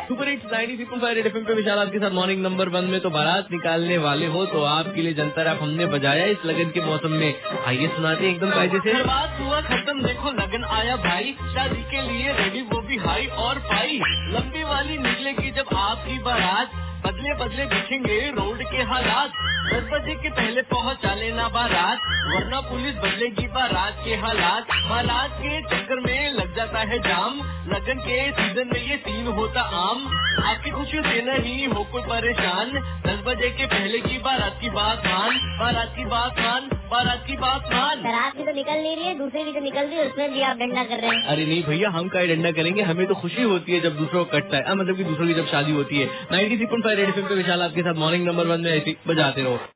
Super hits 93.5 red FM पे विशाल आपके साथ मॉर्निंग नंबर 1 में। तो बारात निकालने वाले हो तो आपके लिए जनता रैप हमने बजाया इस लगन के मौसम में। आइए सुनाते हैं एकदम कायदे से। बात हुआ खत्म, देखो लगन आया भाई, शादी के लिए रेडी वो भी हाई और फाई। लंबी वाली निकलेगी जब आपकी बारात, बदले बदले दिखेंगे रोड के हालात। 10 बजे के पहले पहुंचा लेना बारात, वरना पुलिस बदलेगी बारात के हालात। बारात के चक्कर में लग जाता है जाम, लगन के सीजन में ये सीन होता आम। आपकी खुशी से नहीं हो कोई परेशान, 10 बजे के पहले की बारात की बात मान, बारात की बात मान, बारात की बात मान। बारात भी तो निकल नहीं रही है, दूसरी भी तो निकल रही है, उसमें भी आप डंडा कर रहे हैं। अरे नहीं भैया, हम का डंडा करेंगे, हमें तो खुशी होती है जब दूसरों को कटता है, मतलब कि दूसरों की जब शादी होती है। 93.5 रेड एफएम पे विशाल आपके साथ मॉर्निंग नंबर 1 में ऐसे बजाते रहो।